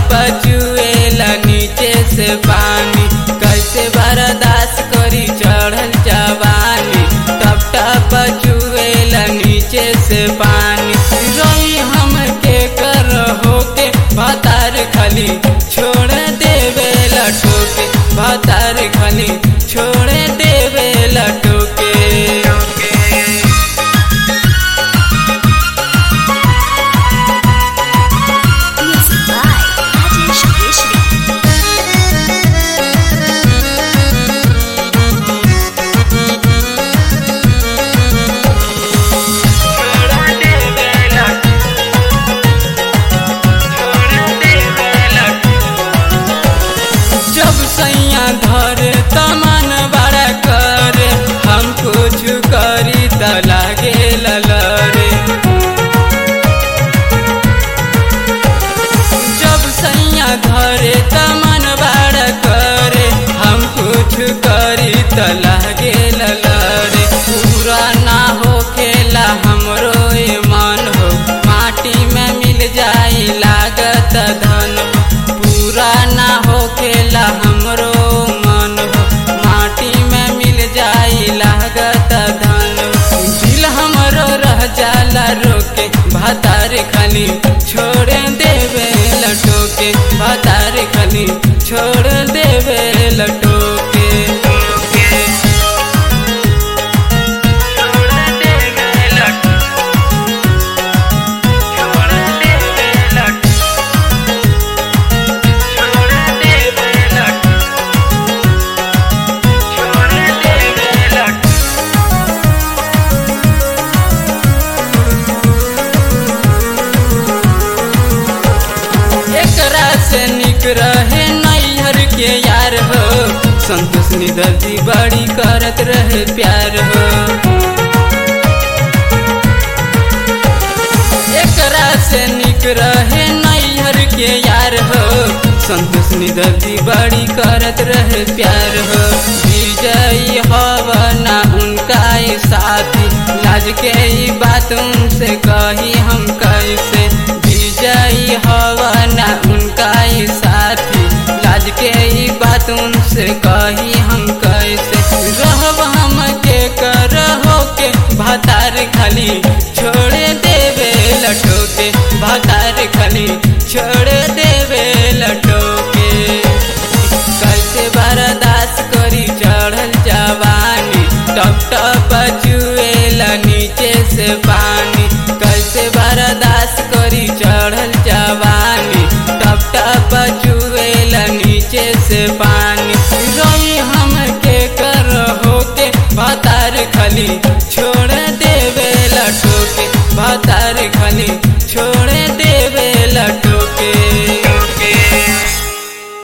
पचुएला नीचे से पानी, कैसे बर्दाश्त करी चढ़ल जवानी। टप टप पचुएला नीचे से पानी, रोई हम के कर होके भतार खाली छोड़ देवे लटोके, भतार खाली छोड़ देवे लटोके। सैया धर तमन बड़ा करे, हम कुछ करी त लागे ललरे। जब सैया धरे तमन बड़ा करे, हम कुछ करी त लागे ललरे। पूरा ना हो खेला हमरो ये मन हो, माटी में मिल जाई लागत धन। पूरा ना हो खेला हमरो मन हो, माटी में मिल जाई लागत धन। दिल हमरो रह जाला रोके, भतार खाली छोड़ देवे लटोके, भतार खाली छोड़ देवे लटोके। से निक रहे नैहर के यार हो, संतोष निधर जी बड़ी करत रहे प्यार हो। एकरा से निक रहे नैहर के यार हो, संतोष निधर जी बड़ी करत रहे प्यार हो। विजयी हवना उनका साथी, लाज के बात उनसे कही हम कैसे। विजयी हवना उनका साथी, लाज के बात उनसे कही हम कैसे। रहब हम के कर होके, भतार खाली छोड़ देवे लटोके, भतार खाली छोड़ देवे लटोके। कैसे बर्दाश्त करी चढ़ल जवानी, टप टप पचुएला नीचे से पानी। कैसे बर्दाश्त करी चढ़ल जवानी, टप टप पचुएला नीचे से पानी। रोई हम के कर होके, भतार खाली छोड़ देवे लटोके, भतार